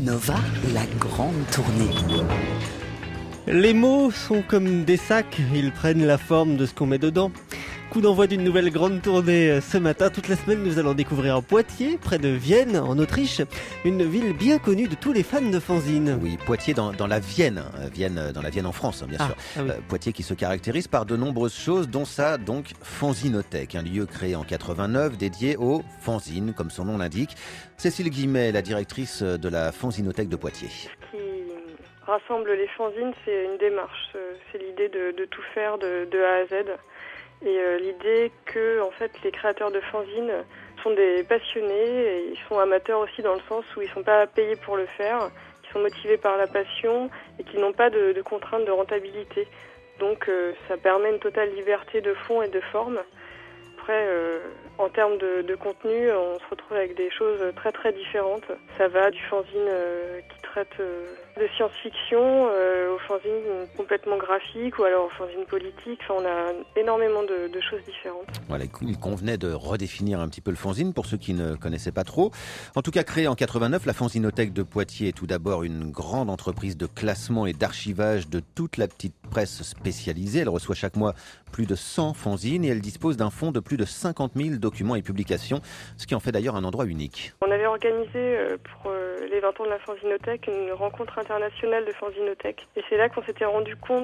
Nova, la grande tournée. Les mots sont comme des sacs, ils prennent la forme de ce qu'on met dedans. Coup d'envoi d'une nouvelle grande tournée ce matin. Toute la semaine, nous allons découvrir Poitiers, près de Vienne, en Autriche. Une ville bien connue de tous les fans de fanzine. Oui, Poitiers dans la Vienne. Dans la Vienne en France, bien sûr. Oui. Poitiers qui se caractérise par de nombreuses choses, dont sa fanzinothèque, un lieu créé en 89 dédié aux fanzines, comme son nom l'indique. Cécile Guillemet, la directrice de la fanzinothèque de Poitiers. Ce qui rassemble les fanzines, c'est une démarche. C'est l'idée de tout faire de A à Z. Et l'idée que en fait les créateurs de fanzines sont des passionnés et ils sont amateurs aussi dans le sens où ils sont pas payés pour le faire, ils sont motivés par la passion et qu'ils n'ont pas de contraintes de rentabilité. Donc ça permet une totale liberté de fond et de forme. Après, en termes de contenu, on se retrouve avec des choses très très différentes. Ça va du fanzine qui traite de science-fiction au fanzine complètement graphique ou alors au fanzine politique. Enfin, on a énormément de choses différentes. Voilà, il convenait de redéfinir un petit peu le fanzine pour ceux qui ne connaissaient pas trop. En tout cas, créée en 89, la fanzinothèque de Poitiers est tout d'abord une grande entreprise de classement et d'archivage de toute la petite presse spécialisée. Elle reçoit chaque mois plus de 100 fanzines et elle dispose d'un fonds de plus de 50 000 documents et publications, ce qui en fait d'ailleurs un endroit unique. On avait organisé pour les 20 ans de la fanzinothèque une rencontre internationale de fanzinothèques. Et c'est là qu'on s'était rendu compte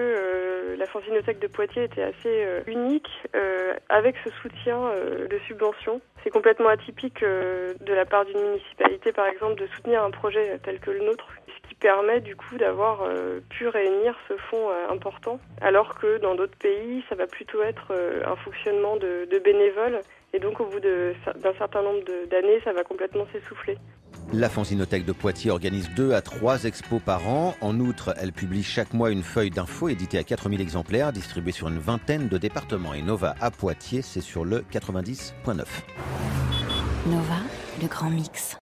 que la fanzinothèque de Poitiers était assez unique avec ce soutien de subventions. C'est complètement atypique de la part d'une municipalité, par exemple, de soutenir un projet tel que le nôtre, ce qui permet du coup d'avoir pu réunir ce fonds important, alors que dans d'autres pays, ça va plutôt être un fonctionnement de bénévoles. Et donc au bout d'un certain nombre d'années, ça va complètement s'essouffler. La fanzinothèque de Poitiers organise 2 à 3 expos par an. En outre, elle publie chaque mois une feuille d'infos éditée à 4000 exemplaires, distribuée sur une vingtaine de départements. Et Nova à Poitiers, c'est sur le 90.9. Nova, le grand mix.